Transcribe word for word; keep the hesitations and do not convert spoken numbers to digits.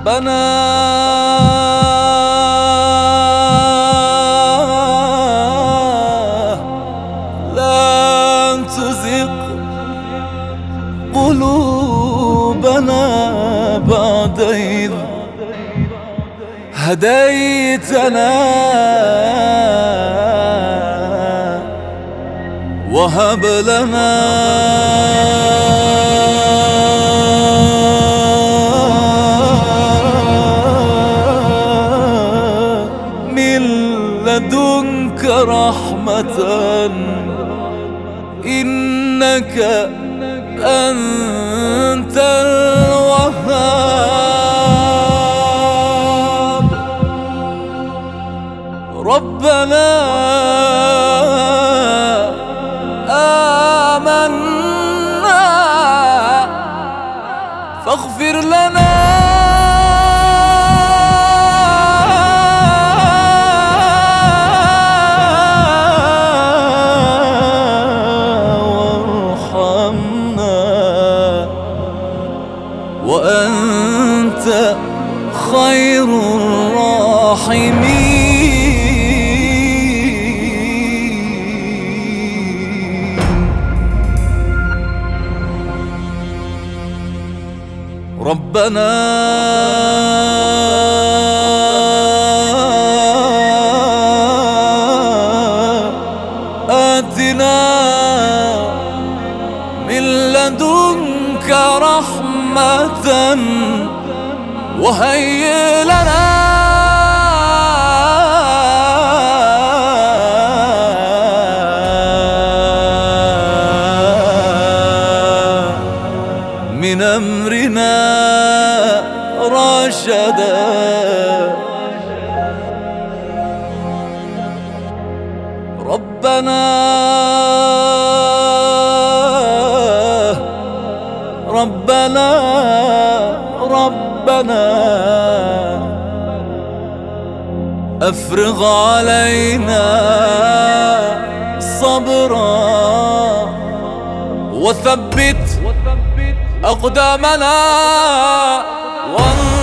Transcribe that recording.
ربنا لا تزغ قلوبنا بعد إذ هديتنا وهب لنا من لدنك رحمة إنك أنت الوهاب. ربنا آمنا فاغفر لنا وارحمنا وأنت خير الراحمين. ربنا آتنا من لدنك رحمة وهيئ لنا من أمرنا رشدا. ربنا ربنا ربنا أفرغ علينا صبرا وثبت أقدامنا.